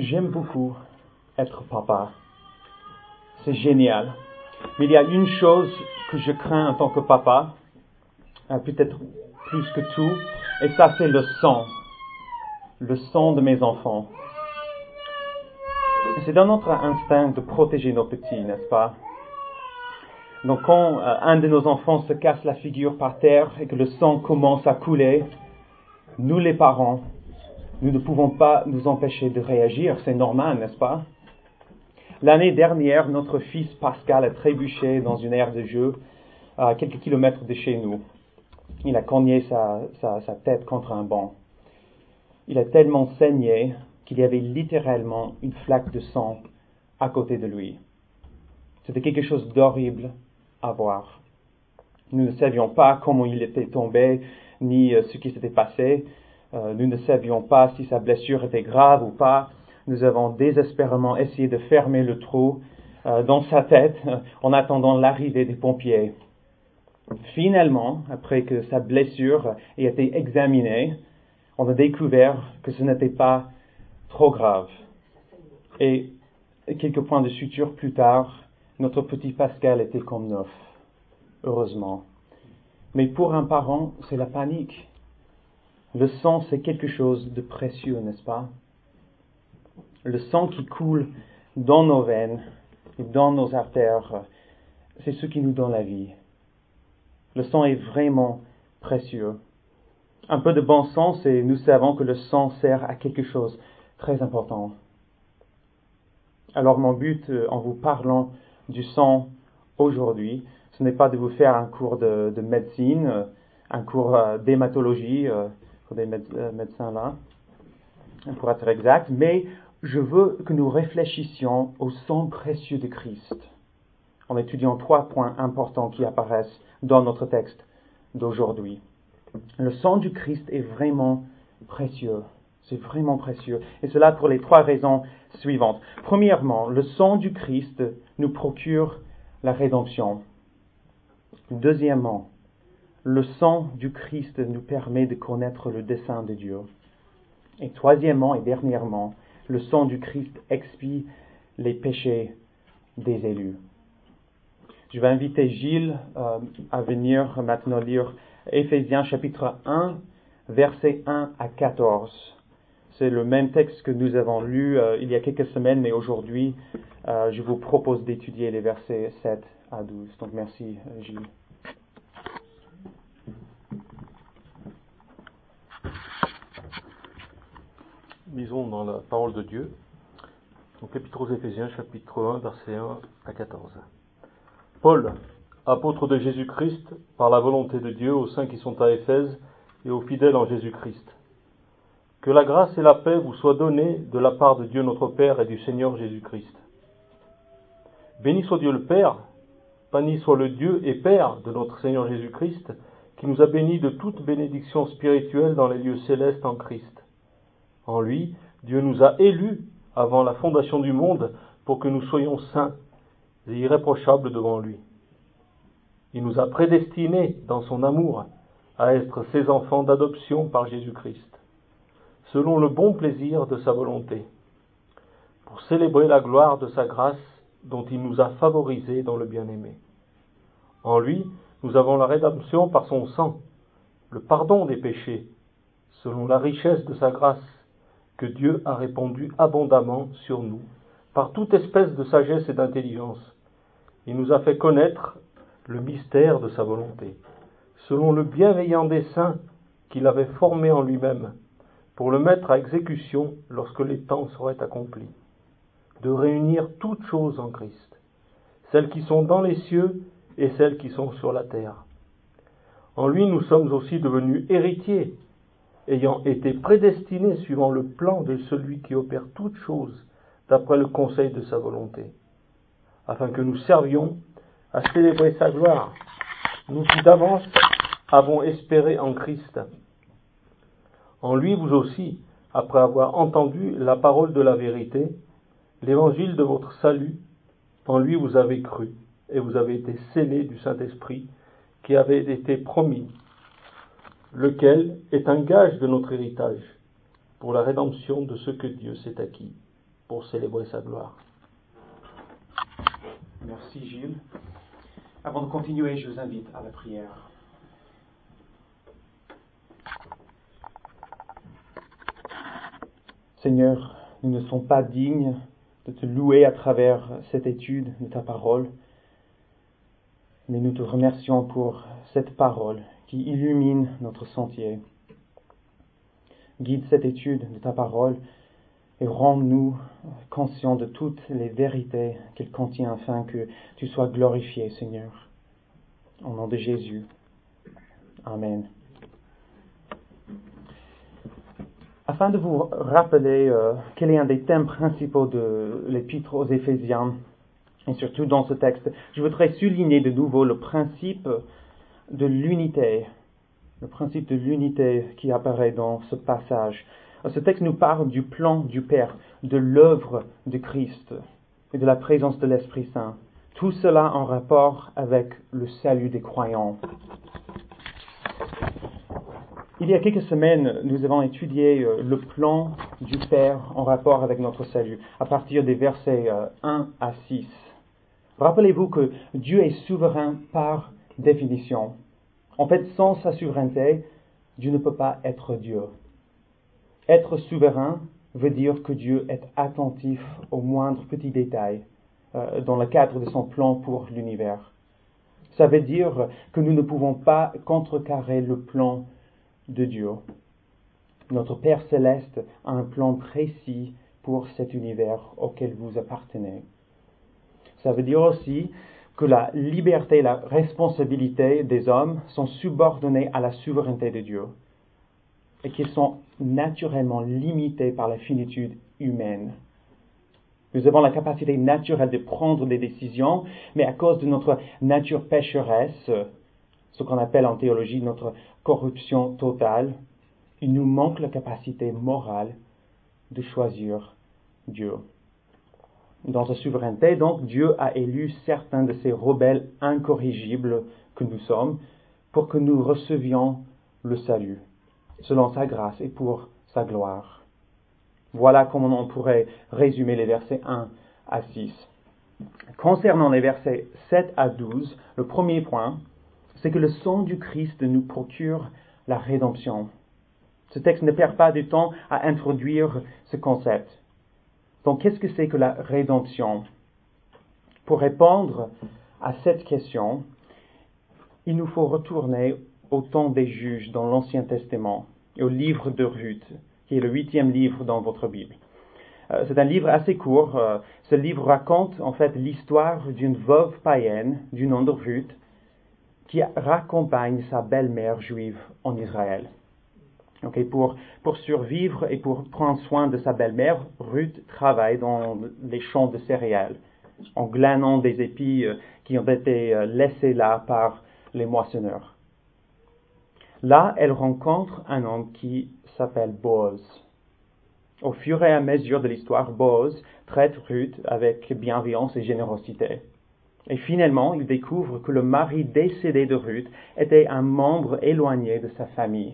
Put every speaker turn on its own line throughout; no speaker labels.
J'aime beaucoup être papa. C'est génial. Mais il y a une chose que je crains en tant que papa, peut-être plus que tout, et ça c'est le sang de mes enfants. C'est dans notre instinct de protéger nos petits, n'est-ce pas? Donc quand un de nos enfants se casse la figure par terre et que le sang commence à couler, nous les parents, nous ne pouvons pas nous empêcher de réagir, c'est normal, n'est-ce pas? L'année dernière, notre fils Pascal a trébuché dans une aire de jeu à quelques kilomètres de chez nous. Il a cogné sa tête contre un banc. Il a tellement saigné qu'il y avait littéralement une flaque de sang à côté de lui. C'était quelque chose d'horrible à voir. Nous ne savions pas comment il était tombé, ni ce qui s'était passé. Nous ne savions pas si sa blessure était grave ou pas. Nous avons désespérément essayé de fermer le trou dans sa tête en attendant l'arrivée des pompiers. Finalement, après que sa blessure ait été examinée, on a découvert que ce n'était pas trop grave. Et quelques points de suture plus tard, notre petit Pascal était comme neuf, heureusement. Mais pour un parent, c'est la panique. Le sang, c'est quelque chose de précieux, n'est-ce pas? Le sang qui coule dans nos veines et dans nos artères, c'est ce qui nous donne la vie. Le sang est vraiment précieux. Un peu de bon sens et nous savons que le sang sert à quelque chose de très important. Alors mon but en vous parlant du sang aujourd'hui, ce n'est pas de vous faire un cours de médecine, un cours d'hématologie pour des médecins là, pour être exact, mais je veux que nous réfléchissions au sang précieux de Christ en étudiant 3 points importants qui apparaissent dans notre texte d'aujourd'hui. Le sang du Christ est vraiment précieux. C'est vraiment précieux. Et cela pour les 3 raisons suivantes. Premièrement, le sang du Christ nous procure la rédemption. Deuxièmement, le sang du Christ nous permet de connaître le dessein de Dieu. Et troisièmement et dernièrement, le sang du Christ expie les péchés des élus. Je vais inviter Gilles à venir maintenant lire Éphésiens chapitre 1, versets 1 à 14. C'est le même texte que nous avons lu il y a quelques semaines, mais aujourd'hui, je vous propose d'étudier les versets 7 à 12. Donc merci Gilles.
Lisons dans la parole de Dieu. Donc l'Épître aux Éphésiens, chapitre 1, versets 1 à 14. Paul, apôtre de Jésus-Christ, par la volonté de Dieu, aux saints qui sont à Éphèse et aux fidèles en Jésus-Christ. Que la grâce et la paix vous soient données de la part de Dieu notre Père et du Seigneur Jésus-Christ. Béni soit Dieu le Père, béni soit le Dieu et Père de notre Seigneur Jésus-Christ, qui nous a bénis de toute bénédiction spirituelle dans les lieux célestes en Christ. En lui, Dieu nous a élus avant la fondation du monde pour que nous soyons saints et irréprochables devant lui. Il nous a prédestinés dans son amour à être ses enfants d'adoption par Jésus-Christ, selon le bon plaisir de sa volonté, pour célébrer la gloire de sa grâce dont il nous a favorisés dans le bien-aimé. En lui, nous avons la rédemption par son sang, le pardon des péchés, selon la richesse de sa grâce, que Dieu a répandu abondamment sur nous, par toute espèce de sagesse et d'intelligence. Il nous a fait connaître le mystère de sa volonté, selon le bienveillant dessein qu'il avait formé en lui-même, pour le mettre à exécution lorsque les temps seraient accomplis, de réunir toutes choses en Christ, celles qui sont dans les cieux et celles qui sont sur la terre. En lui, nous sommes aussi devenus héritiers, ayant été prédestinés suivant le plan de celui qui opère toutes choses d'après le conseil de sa volonté, afin que nous servions à célébrer sa gloire, nous qui d'avance avons espéré en Christ. En lui, vous aussi, après avoir entendu la parole de la vérité, l'évangile de votre salut, en lui vous avez cru, et vous avez été scellés du Saint-Esprit qui avait été promis, lequel est un gage de notre héritage, pour la rédemption de ce que Dieu s'est acquis. pour célébrer sa gloire.
Merci Gilles. Avant de continuer, je vous invite à la prière. Seigneur, nous ne sommes pas dignes de te louer à travers cette étude de ta parole, mais nous te remercions pour cette parole qui illumine notre sentier. Guide cette étude de ta parole et rends-nous conscients de toutes les vérités qu'elle contient afin que tu sois glorifié, Seigneur. Au nom de Jésus. Amen. Afin de vous rappeler quel est un des thèmes principaux de l'épître aux Éphésiens, et surtout dans ce texte, je voudrais souligner de nouveau le principe de l'unité. Le principe de l'unité qui apparaît dans ce passage. Ce texte nous parle du plan du Père, de l'œuvre de Christ et de la présence de l'Esprit Saint. Tout cela en rapport avec le salut des croyants. Il y a quelques semaines, nous avons étudié le plan du Père en rapport avec notre salut, à partir des versets 1 à 6. Rappelez-vous que Dieu est souverain par définition. En fait, sans sa souveraineté, Dieu ne peut pas être Dieu. Être souverain veut dire que Dieu est attentif aux moindres petits détails dans le cadre de son plan pour l'univers. Ça veut dire que nous ne pouvons pas contrecarrer le plan de Dieu. Notre Père céleste a un plan précis pour cet univers auquel vous appartenez. Ça veut dire aussi que la liberté et la responsabilité des hommes sont subordonnées à la souveraineté de Dieu et qu'ils sont naturellement limités par la finitude humaine. Nous avons la capacité naturelle de prendre des décisions, mais à cause de notre nature pécheresse, ce qu'on appelle en théologie notre corruption totale, il nous manque la capacité morale de choisir Dieu. Dans sa souveraineté, donc, Dieu a élu certains de ces rebelles incorrigibles que nous sommes pour que nous recevions le salut, selon sa grâce et pour sa gloire. Voilà comment on pourrait résumer les versets 1 à 6. Concernant les versets 7 à 12, le premier point, c'est que le sang du Christ nous procure la rédemption. Ce texte ne perd pas de temps à introduire ce concept. Donc, qu'est-ce que c'est que la rédemption? Pour répondre à cette question, il nous faut retourner au temps des juges dans l'Ancien Testament et au livre de Ruth, qui est le 8e livre dans votre Bible. C'est un livre assez court. Ce livre raconte en fait l'histoire d'une veuve païenne du nom de Ruth qui raccompagne sa belle-mère juive en Israël. Okay, pour survivre et pour prendre soin de sa belle-mère, Ruth travaille dans les champs de céréales, en glanant des épis qui ont été laissés là par les moissonneurs. Là, elle rencontre un homme qui s'appelle Boaz. Au fur et à mesure de l'histoire, Boaz traite Ruth avec bienveillance et générosité. Et finalement, il découvre que le mari décédé de Ruth était un membre éloigné de sa famille.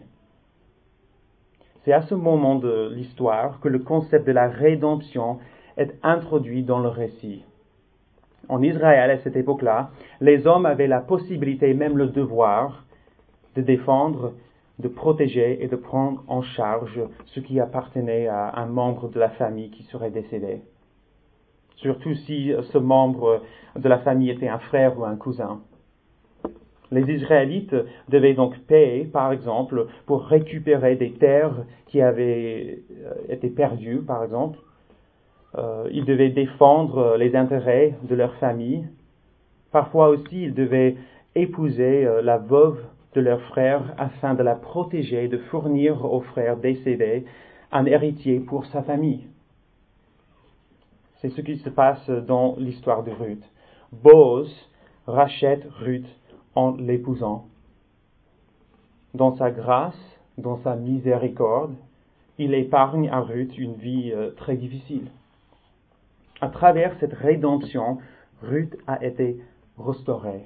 C'est à ce moment de l'histoire que le concept de la rédemption est introduit dans le récit. En Israël, à cette époque-là, les hommes avaient la possibilité, même le devoir, de défendre, de protéger et de prendre en charge ce qui appartenait à un membre de la famille qui serait décédé. Surtout si ce membre de la famille était un frère ou un cousin. Les Israélites devaient donc payer, par exemple, pour récupérer des terres qui avaient été perdues, par exemple. Ils devaient défendre les intérêts de leur famille. Parfois aussi, ils devaient épouser la veuve de leur frère afin de la protéger et de fournir au frère décédé un héritier pour sa famille. C'est ce qui se passe dans l'histoire de Ruth. Boaz rachète Ruth en l'épousant. Dans sa grâce, dans sa miséricorde, il épargne à Ruth une vie très difficile. À travers cette rédemption, Ruth a été restaurée.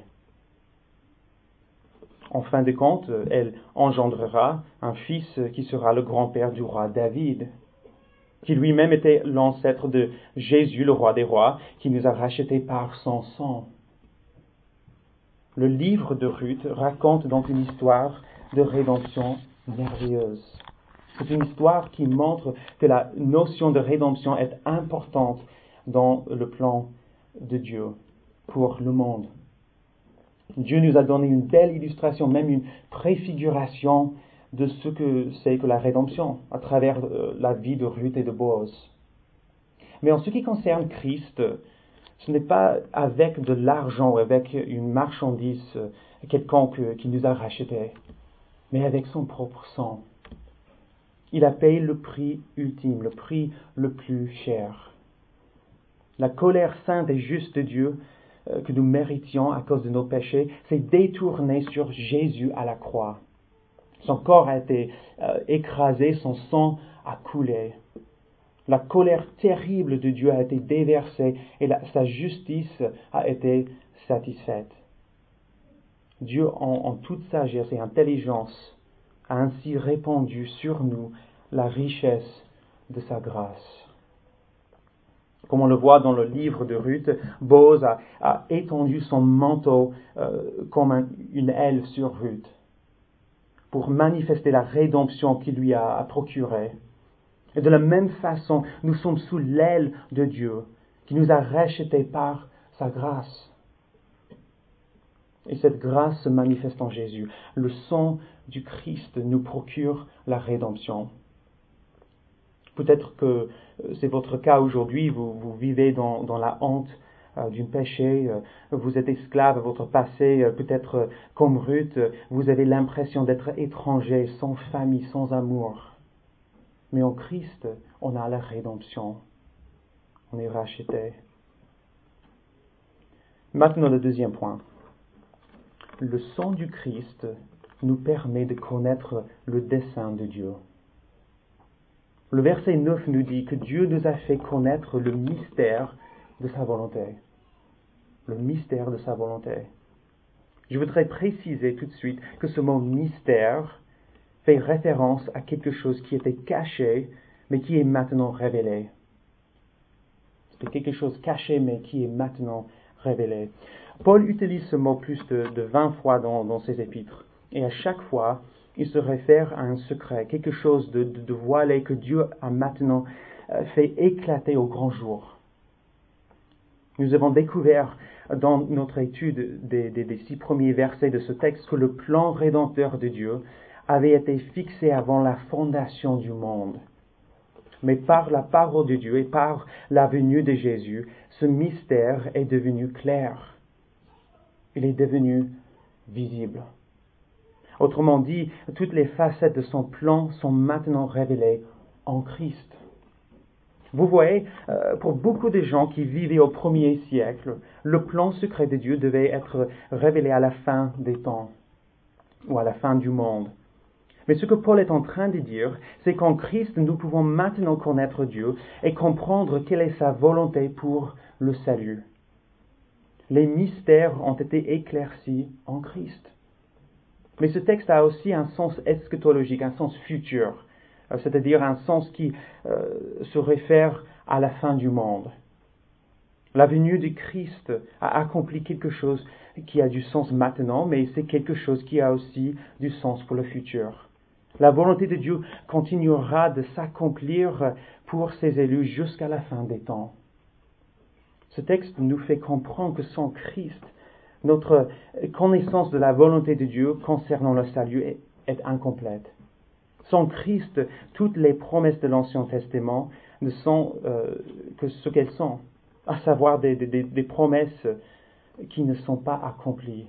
En fin de compte, elle engendrera un fils qui sera le grand-père du roi David. qui lui-même était l'ancêtre de Jésus, le roi des rois, qui nous a rachetés par son sang. Le livre de Ruth raconte donc une histoire de rédemption merveilleuse. C'est une histoire qui montre que la notion de rédemption est importante dans le plan de Dieu pour le monde. Dieu nous a donné une belle illustration, même une préfiguration de ce que c'est que la rédemption à travers la vie de Ruth et de Boaz. Mais en ce qui concerne Christ, ce n'est pas avec de l'argent ou avec une marchandise quelconque qui nous a rachetés, mais avec son propre sang. Il a payé le prix ultime, le prix le plus cher. La colère sainte et juste de Dieu que nous méritions à cause de nos péchés s'est détournée sur Jésus à la croix. Son corps a été écrasé, son sang a coulé. La colère terrible de Dieu a été déversée et sa justice a été satisfaite. Dieu, en toute sagesse et intelligence, a ainsi répandu sur nous la richesse de sa grâce. Comme on le voit dans le livre de Ruth, Boaz a étendu son manteau comme une aile sur Ruth pour manifester la rédemption qu'il lui a procurée. Et de la même façon, nous sommes sous l'aile de Dieu qui nous a rachetés par sa grâce. Et cette grâce se manifeste en Jésus. Le sang du Christ nous procure la rédemption. Peut-être que c'est votre cas aujourd'hui, vous vivez dans la honte du péché, vous êtes esclave à votre passé, peut-être comme Ruth, vous avez l'impression d'être étranger, sans famille, sans amour. Mais en Christ, on a la rédemption, on est racheté. Maintenant le deuxième point. Le sang du Christ nous permet de connaître le dessein de Dieu. Le verset 9 nous dit que Dieu nous a fait connaître le mystère de sa volonté. Le mystère de sa volonté. Je voudrais préciser tout de suite que ce mot mystère fait référence à quelque chose qui était caché, mais qui est maintenant révélé. C'est quelque chose caché, mais qui est maintenant révélé. Paul utilise ce mot plus de 20 fois dans ses épîtres. Et à chaque fois, il se réfère à un secret, quelque chose de voilé que Dieu a maintenant fait éclater au grand jour. Nous avons découvert dans notre étude des 6 premiers versets de ce texte que le plan rédempteur de Dieu avait été fixé avant la fondation du monde. Mais par la parole de Dieu et par la venue de Jésus, ce mystère est devenu clair. Il est devenu visible. Autrement dit, toutes les facettes de son plan sont maintenant révélées en Christ. Vous voyez, pour beaucoup de gens qui vivaient au premier siècle, le plan secret de Dieu devait être révélé à la fin des temps ou à la fin du monde. Mais ce que Paul est en train de dire, c'est qu'en Christ, nous pouvons maintenant connaître Dieu et comprendre quelle est sa volonté pour le salut. Les mystères ont été éclaircis en Christ. Mais ce texte a aussi un sens eschatologique, un sens futur, c'est-à-dire un sens qui se réfère à la fin du monde. La venue du Christ a accompli quelque chose qui a du sens maintenant, mais c'est quelque chose qui a aussi du sens pour le futur. La volonté de Dieu continuera de s'accomplir pour ses élus jusqu'à la fin des temps. Ce texte nous fait comprendre que sans Christ, notre connaissance de la volonté de Dieu concernant le salut est incomplète. Sans Christ, toutes les promesses de l'Ancien Testament ne sont que ce qu'elles sont, à savoir des promesses qui ne sont pas accomplies.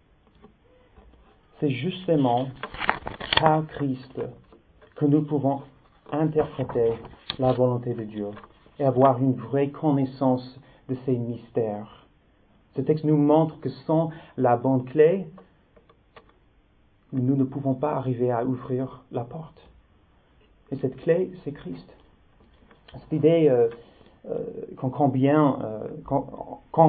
C'est justement par Christ que nous pouvons interpréter la volonté de Dieu et avoir une vraie connaissance de ces mystères. Ce texte nous montre que sans la bonne clé, nous ne pouvons pas arriver à ouvrir la porte. Et cette clé, c'est Christ. Cette idée qu'on comprend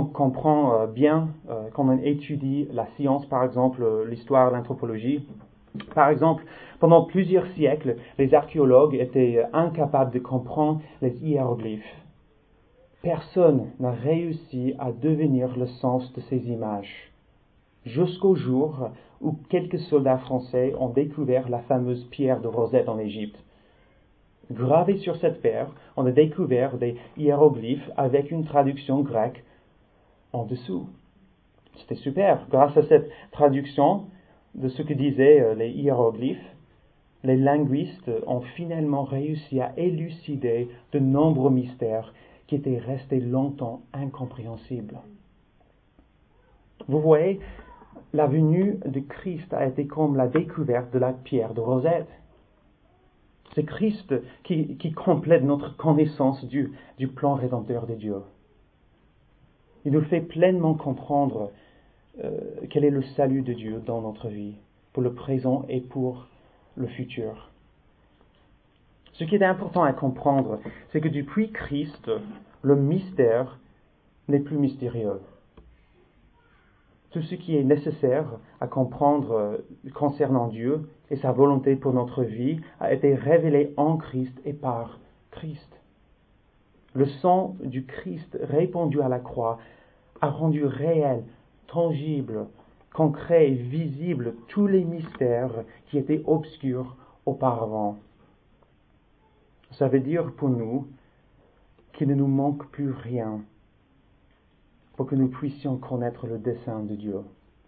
bien quand on étudie la science, par exemple l'histoire, l'anthropologie, Par exemple, pendant plusieurs siècles, les archéologues étaient incapables de comprendre les hiéroglyphes. Personne n'a réussi à deviner le sens de ces images, jusqu'au jour où quelques soldats français ont découvert la fameuse pierre de Rosette en Égypte. Gravé sur cette pierre, on a découvert des hiéroglyphes avec une traduction grecque en dessous. C'était super. Grâce à cette traduction de ce que disaient les hiéroglyphes, les linguistes ont finalement réussi à élucider de nombreux mystères qui étaient restés longtemps incompréhensibles. Vous voyez, la venue de Christ a été comme la découverte de la pierre de Rosette. C'est Christ qui complète notre connaissance du plan rédempteur de Dieu. Il nous fait pleinement comprendre quel est le salut de Dieu dans notre vie, pour le présent et pour le futur. Ce qui est important à comprendre, c'est que depuis Christ, le mystère n'est plus mystérieux. Tout ce qui est nécessaire à comprendre concernant Dieu et sa volonté pour notre vie a été révélé en Christ et par Christ. Le sang du Christ répandu à la croix a rendu réel, tangible, concret et visible tous les mystères qui étaient obscurs auparavant. Ça veut dire pour nous qu'il ne nous manque plus rien pour que nous puissions connaître le dessein de Dieu.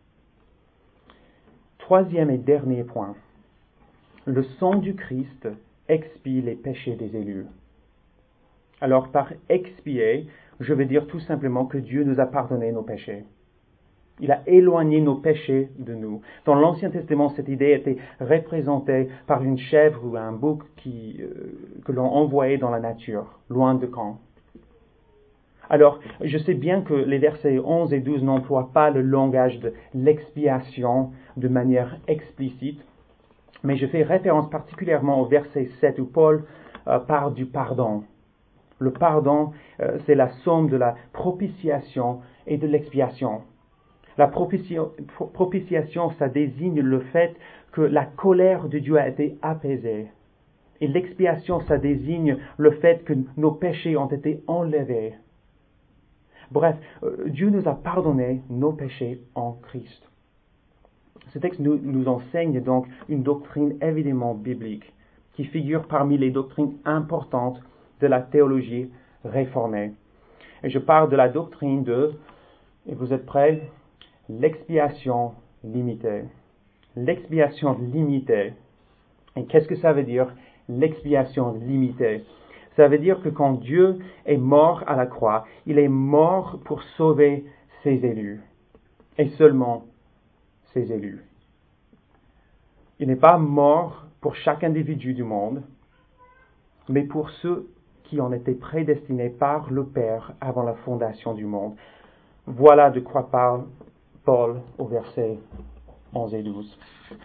Troisième et dernier point. Le sang du Christ expie les péchés des élus. Alors par expier, je veux dire tout simplement que Dieu nous a pardonné nos péchés. Il a éloigné nos péchés de nous. Dans l'Ancien Testament, cette idée était représentée par une chèvre ou un bouc que l'on envoyait dans la nature, loin de camp. Alors, je sais bien que les versets 11 et 12 n'emploient pas le langage de l'expiation de manière explicite, mais je fais référence particulièrement au verset 7 où Paul parle du pardon. Le pardon, c'est la somme de la propitiation et de l'expiation. La propitiation, ça désigne le fait que la colère de Dieu a été apaisée. Et l'expiation, ça désigne le fait que nos péchés ont été enlevés. Bref, Dieu nous a pardonné nos péchés en Christ. Ce texte nous enseigne donc une doctrine évidemment biblique, qui figure parmi les doctrines importantes de la théologie réformée. Et je parle de la doctrine et vous êtes prêts? L'expiation limitée. L'expiation limitée. Et qu'est-ce que ça veut dire, l'expiation limitée? Ça veut dire que quand Dieu est mort à la croix, il est mort pour sauver ses élus. Et seulement ses élus. Il n'est pas mort pour chaque individu du monde, mais pour ceux qui ont été prédestinés par le Père avant la fondation du monde. Voilà de quoi parle Paul au verset 11 et 12.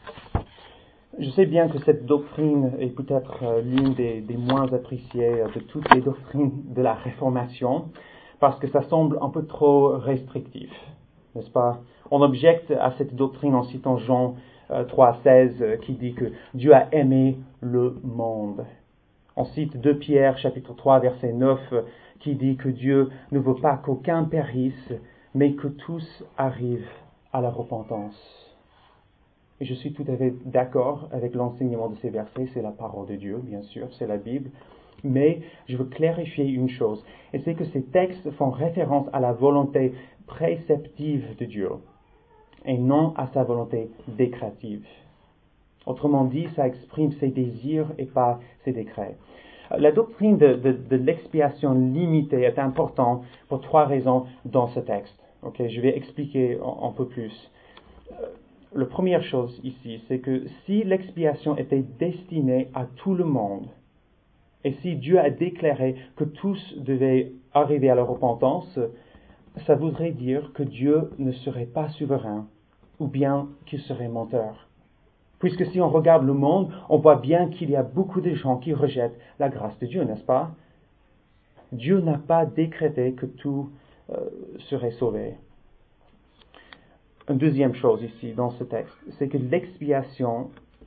Je sais bien que cette doctrine est peut-être l'une des moins appréciées de toutes les doctrines de la Réformation, parce que ça semble un peu trop restrictif, n'est-ce pas? On objecte à cette doctrine en citant Jean 3,16 qui dit que Dieu a aimé le monde. On cite 2 Pierre chapitre 3 verset 9 qui dit que Dieu ne veut pas qu'aucun périsse, mais que tous arrivent à la repentance. Et je suis tout à fait d'accord avec l'enseignement de ces versets, c'est la parole de Dieu, bien sûr, c'est la Bible. Mais je veux clarifier une chose, et c'est que ces textes font référence à la volonté préceptive de Dieu, et non à sa volonté décrétive. Autrement dit, ça exprime ses désirs et pas ses décrets. La doctrine de l'expiation limitée est importante pour 3 raisons dans ce texte. Okay, je vais expliquer un peu plus. La première chose ici, c'est que si l'expiation était destinée à tout le monde, et si Dieu a déclaré que tous devaient arriver à la repentance, ça voudrait dire que Dieu ne serait pas souverain, ou bien qu'il serait menteur. Puisque si on regarde le monde, on voit bien qu'il y a beaucoup de gens qui rejettent la grâce de Dieu, n'est-ce pas? Dieu n'a pas décrété que tout serait sauvé. Une deuxième chose ici dans ce texte, c'est que l'expiation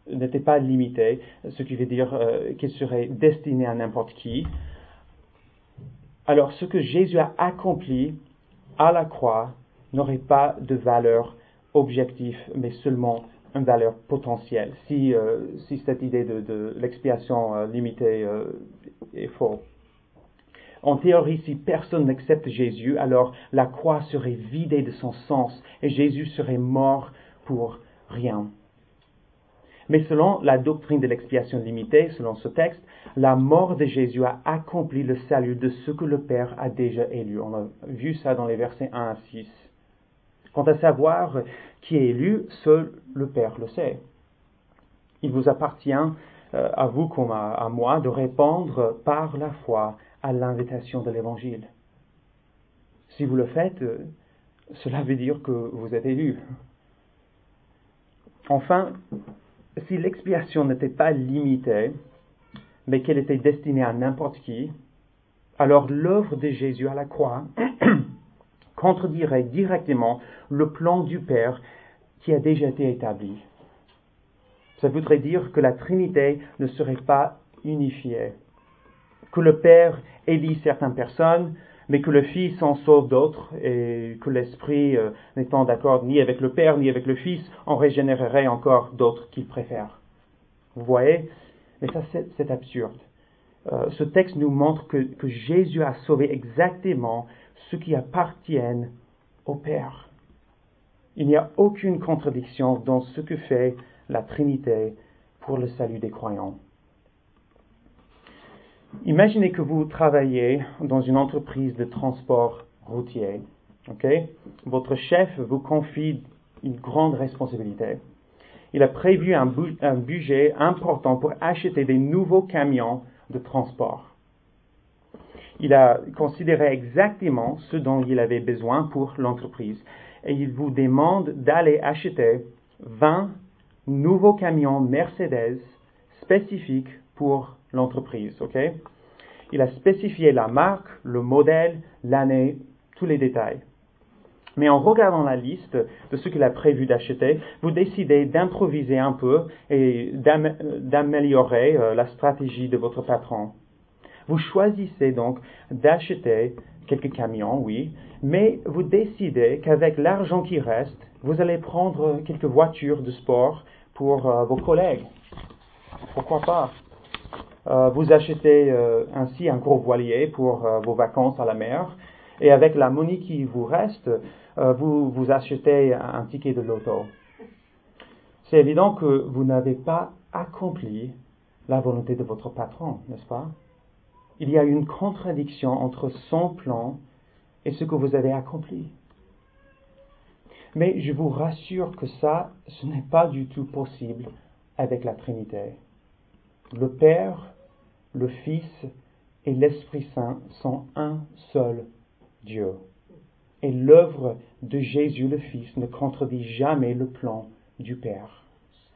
n'était pas limité, ce qui veut dire qu'il serait destiné à n'importe qui. Alors ce que Jésus a accompli à la croix n'aurait pas de valeur objective, mais seulement une valeur potentielle, si cette idée de l'expiation limitée est fausse. En théorie, si personne n'accepte Jésus, alors la croix serait vidée de son sens et Jésus serait mort pour rien. Mais selon la doctrine de l'expiation limitée, selon ce texte, la mort de Jésus a accompli le salut de ce que le Père a déjà élu. On a vu ça dans les versets 1 à 6. Quant à savoir qui est élu, seul le Père le sait. Il vous appartient, à vous comme à moi, de répondre par la foi à l'invitation de l'Évangile. Si vous le faites, cela veut dire que vous êtes élu. Enfin, si l'expiation n'était pas limitée, mais qu'elle était destinée à n'importe qui, alors l'œuvre de Jésus à la croix contredirait directement le plan du Père qui a déjà été établi. Ça voudrait dire que la Trinité ne serait pas unifiée, que le Père élit certaines personnes, mais que le Fils en sauve d'autres, et que l'Esprit, n'étant d'accord ni avec le Père ni avec le Fils, en régénérerait encore d'autres qu'il préfère. Vous voyez? Mais ça, c'est absurde. Ce texte nous montre que Jésus a sauvé exactement ceux qui appartiennent au Père. Il n'y a aucune contradiction dans ce que fait la Trinité pour le salut des croyants. Imaginez que vous travaillez dans une entreprise de transport routier. Okay? Votre chef vous confie une grande responsabilité. Il a prévu un budget important pour acheter des nouveaux camions de transport. Il a considéré exactement ce dont il avait besoin pour l'entreprise et il vous demande d'aller acheter 20 nouveaux camions Mercedes spécifiques pour l'entreprise. Okay? Il a spécifié la marque, le modèle, l'année, tous les détails. Mais en regardant la liste de ce qu'il a prévu d'acheter, vous décidez d'improviser un peu et d'améliorer la stratégie de votre patron. Vous choisissez donc d'acheter quelques camions, oui, mais vous décidez qu'avec l'argent qui reste, vous allez prendre quelques voitures de sport pour vos collègues. Pourquoi pas? Vous achetez ainsi un gros voilier pour vos vacances à la mer, et avec la monnaie qui vous reste, vous achetez un ticket de loto. C'est évident que vous n'avez pas accompli la volonté de votre patron, n'est-ce pas? Il y a une contradiction entre son plan et ce que vous avez accompli. Mais je vous rassure que ce n'est pas du tout possible avec la Trinité. Le Père, le Fils et l'Esprit Saint sont un seul Dieu. Et l'œuvre de Jésus le Fils ne contredit jamais le plan du Père.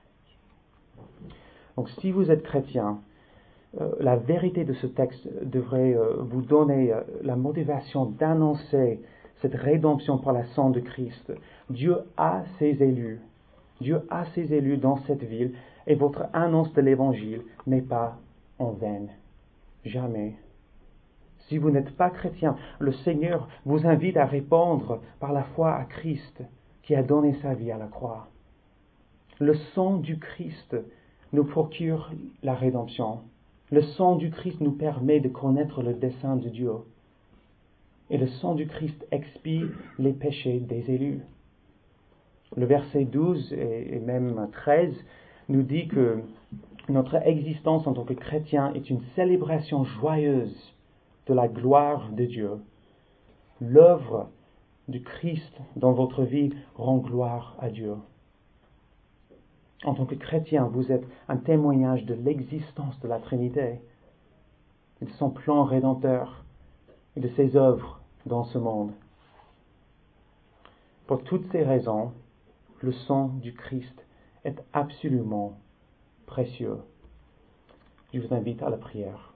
Donc si vous êtes chrétien, la vérité de ce texte devrait vous donner la motivation d'annoncer cette rédemption par la sang de Christ. Dieu a ses élus. Dieu a ses élus dans cette ville et votre annonce de l'Évangile n'est pas en vain. Jamais. Si vous n'êtes pas chrétien, le Seigneur vous invite à répondre par la foi à Christ qui a donné sa vie à la croix. Le sang du Christ nous procure la rédemption. Le sang du Christ nous permet de connaître le dessein de Dieu. Et le sang du Christ expie les péchés des élus. Le verset 12 et même 13 nous dit que notre existence en tant que chrétien est une célébration joyeuse de la gloire de Dieu. L'œuvre du Christ dans votre vie rend gloire à Dieu. En tant que chrétien, vous êtes un témoignage de l'existence de la Trinité, de son plan rédempteur et de ses œuvres dans ce monde. Pour toutes ces raisons, le sang du Christ est absolument précieux. Je vous invite à la prière.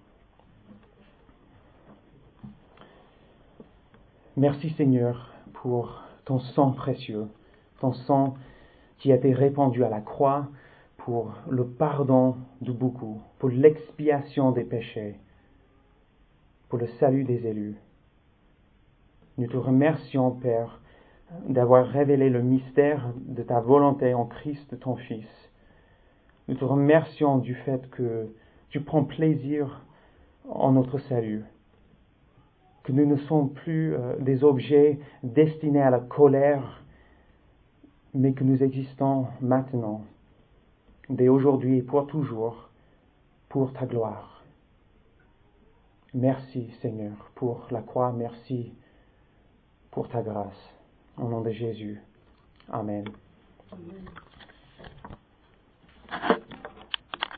Merci Seigneur pour ton sang précieux, ton sang qui a été répandu à la croix pour le pardon de beaucoup, pour l'expiation des péchés, pour le salut des élus. Nous te remercions, Père, d'avoir révélé le mystère de ta volonté en Christ, ton Fils. Nous te remercions du fait que tu prends plaisir en notre salut, que nous ne sommes plus des objets destinés à la colère, mais que nous existons maintenant, dès aujourd'hui et pour toujours, pour ta gloire. Merci, Seigneur, pour la croix, merci pour ta grâce. Au nom de Jésus. Amen.
Amen.